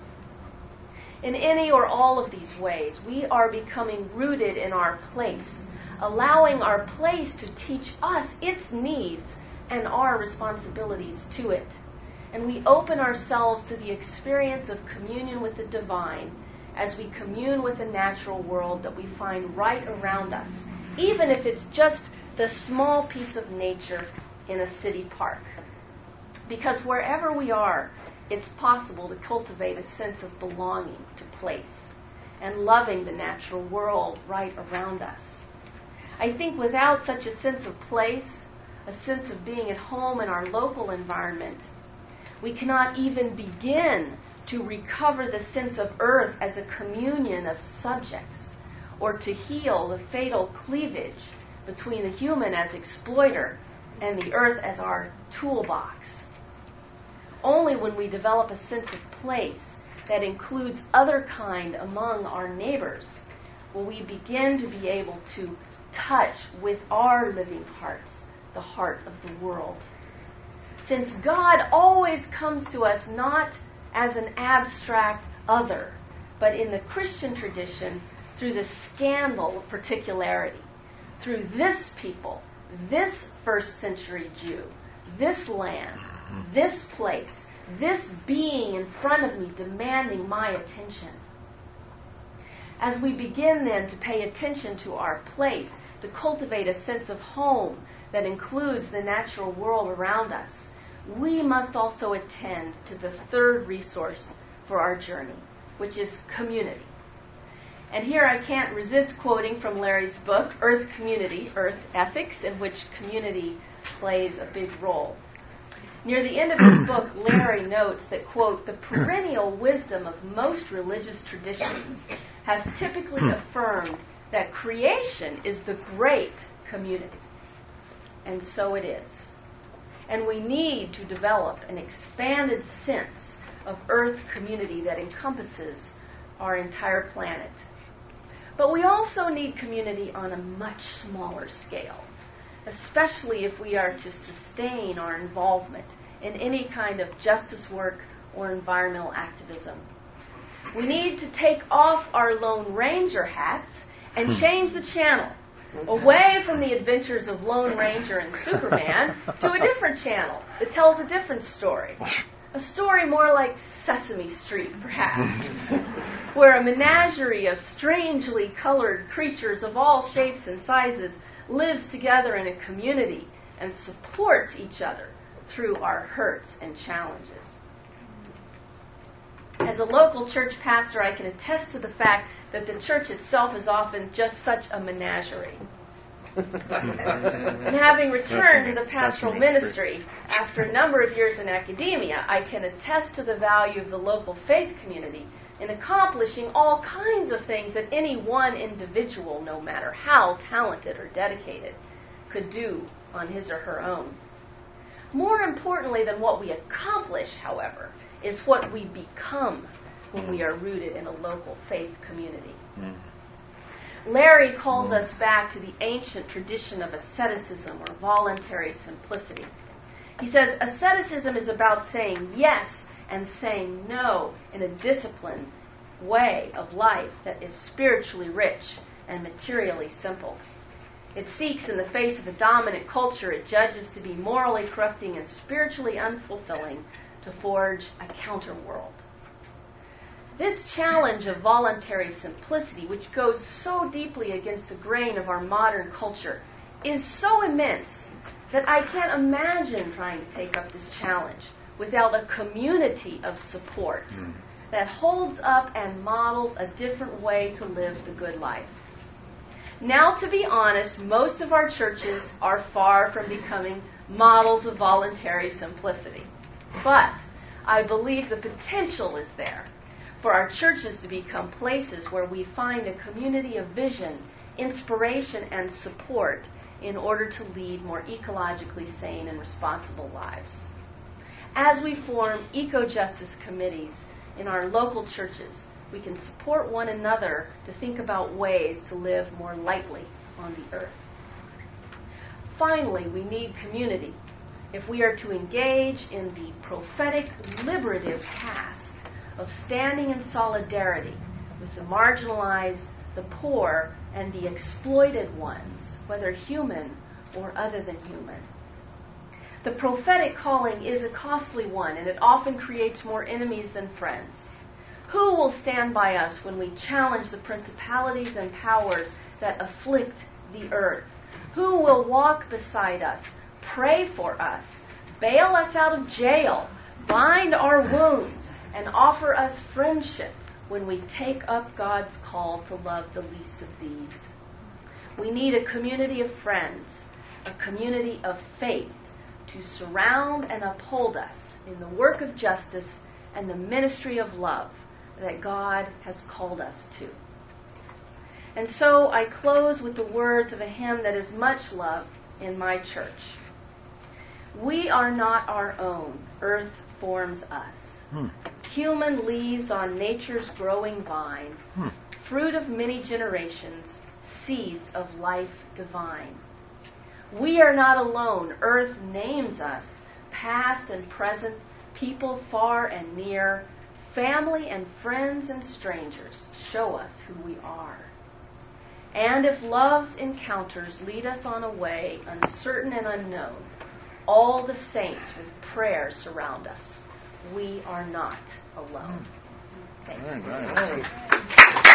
In any or all of these ways, we are becoming rooted in our place, allowing our place to teach us its needs and our responsibilities to it. And we open ourselves to the experience of communion with the divine as we commune with the natural world that we find right around us, even if it's just the small piece of nature in a city park. Because wherever we are, it's possible to cultivate a sense of belonging to place and loving the natural world right around us. I think without such a sense of place, a sense of being at home in our local environment, we cannot even begin to recover the sense of earth as a communion of subjects, or to heal the fatal cleavage between the human as exploiter and the earth as our toolbox. Only when we develop a sense of place that includes other kind among our neighbors will we begin to be able to touch with our living hearts the heart of the world. Since God always comes to us not as an abstract other, but in the Christian tradition through the scandal of particularity, through this people, this first century Jew, this land, this place, this being in front of me demanding my attention. As we begin then to pay attention to our place, to cultivate a sense of home that includes the natural world around us, we must also attend to the third resource for our journey, which is community. And here I can't resist quoting from Larry's book, Earth Community, Earth Ethics, in which community plays a big role. Near the end of his book, Larry notes that, quote, the perennial wisdom of most religious traditions has typically affirmed that creation is the great community. And so it is. And we need to develop an expanded sense of Earth community that encompasses our entire planet. But we also need community on a much smaller scale, especially if we are to sustain our involvement in any kind of justice work or environmental activism. We need to take off our Lone Ranger hats and change the channel away from the adventures of Lone Ranger and Superman to a different channel that tells a different story. A story more like Sesame Street, perhaps, where a menagerie of strangely colored creatures of all shapes and sizes lives together in a community and supports each other through our hurts and challenges. As a local church pastor, I can attest to the fact that the church itself is often just such a menagerie. And having returned to the pastoral ministry after a number of years in academia, I can attest to the value of the local faith community in accomplishing all kinds of things that any one individual, no matter how talented or dedicated, could do on his or her own. More importantly than what we accomplish, however, is what we become when we are rooted in a local faith community. Larry calls us back to the ancient tradition of asceticism or voluntary simplicity. He says asceticism is about saying yes and saying no in a disciplined way of life that is spiritually rich and materially simple. It seeks, in the face of a dominant culture it judges to be morally corrupting and spiritually unfulfilling, to forge a counter-world. This challenge of voluntary simplicity, which goes so deeply against the grain of our modern culture, is so immense that I can't imagine trying to take up this challenge without a community of support that holds up and models a different way to live the good life. Now, to be honest, most of our churches are far from becoming models of voluntary simplicity. But I believe the potential is there for our churches to become places where we find a community of vision, inspiration, and support in order to lead more ecologically sane and responsible lives. As we form eco-justice committees in our local churches, we can support one another to think about ways to live more lightly on the earth. Finally, we need community if we are to engage in the prophetic, liberative task of standing in solidarity with the marginalized, the poor, and the exploited ones, whether human or other than human. The prophetic calling is a costly one, and it often creates more enemies than friends. Who will stand by us when we challenge the principalities and powers that afflict the earth? Who will walk beside us, pray for us, bail us out of jail, bind our wounds, and offer us friendship when we take up God's call to love the least of these? We need a community of friends, a community of faith to surround and uphold us in the work of justice and the ministry of love that God has called us to. And so I close with the words of a hymn that is much loved in my church. We are not our own, earth forms us. Human leaves on nature's growing vine, fruit of many generations, seeds of life divine. We are not alone, earth names us, past and present, people far and near, family and friends and strangers show us who we are. And if love's encounters lead us on a way uncertain and unknown, all the saints with prayer surround us. We are not alone. Thank you. Very nice.